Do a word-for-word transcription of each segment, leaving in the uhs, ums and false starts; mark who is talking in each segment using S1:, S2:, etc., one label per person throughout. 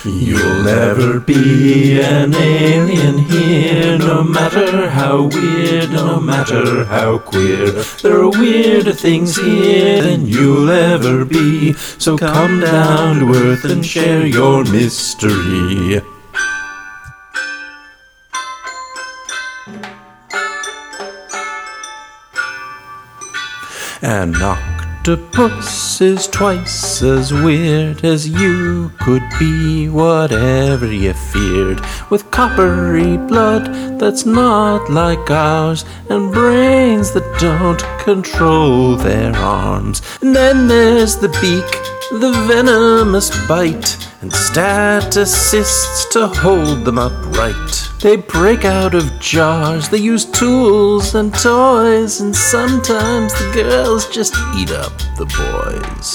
S1: You'll never be an alien here, no matter how weird, no matter how queer. There are weirder things here than you'll ever be, so come down to earth and share your mystery. An octopus is twice as weird as you could be, whatever you feared, with coppery blood that's not like ours, and brains that don't control their arms. And then there's the beak, the venomous bite, and staticists to hold them upright. They break out of jars, they use tools and toys, and sometimes the girls just eat up the boys.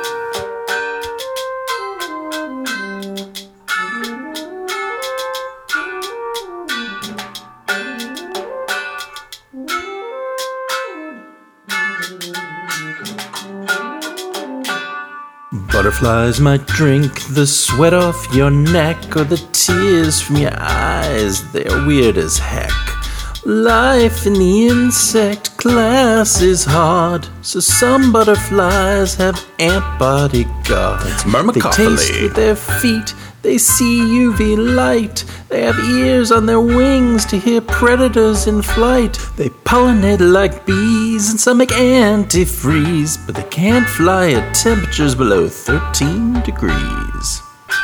S1: Butterflies might drink the sweat off your neck or the tears from your eyes. They're weird as heck. Life in the insect class is hard, so some butterflies have ant bodyguards. They taste with their feet, they see U V light, they have ears on their wings to hear predators in flight. They pollinate like bees and some make antifreeze, but they can't fly at temperatures below thirteen degrees.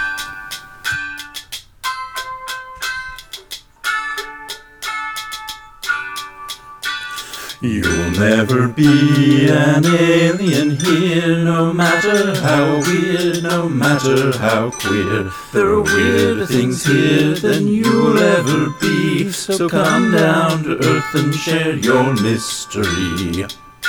S1: You'll never be an alien here, no matter how weird, no matter how queer. There are weirder things here than you'll ever be, so come down to earth and share your mystery.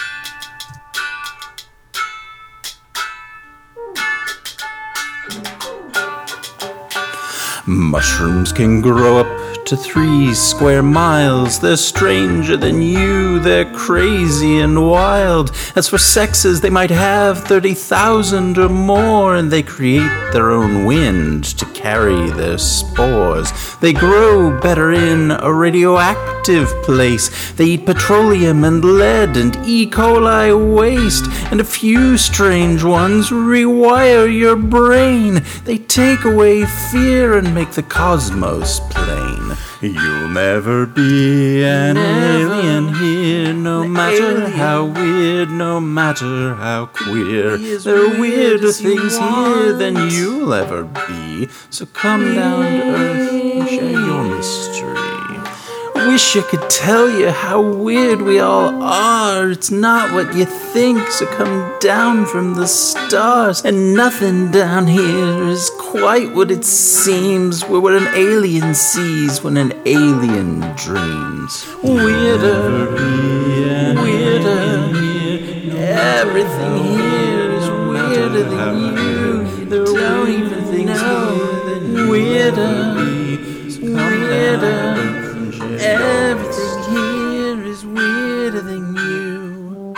S1: Mushrooms can grow up to three square miles. They're stranger than you, they're crazy and wild. As for sexes, they might have thirty thousand or more, and they create their own wind to carry their spores. They grow better in a radioactive place. They eat petroleum and lead and E. coli waste, and a few strange ones rewire your brain. They take away fear and make the cosmos plain. You'll never be an never alien here, no matter alien. How weird, no matter how queer. There are weirder things here than you'll ever be, so come down to earth and share your mystery. I wish I could tell you how weird we all are. It's not what you think, so come down from the stars. And nothing down here is quite what it seems. We're what an alien sees when an alien dreams. Weirder, weirder, everything here is weirder than you. Don't even think know. Weirder, weirder. Everything here is weirder than you.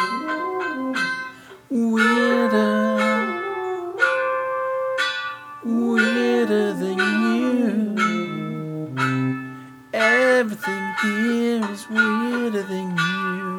S1: Weirder, weirder than you. Everything here is weirder than you.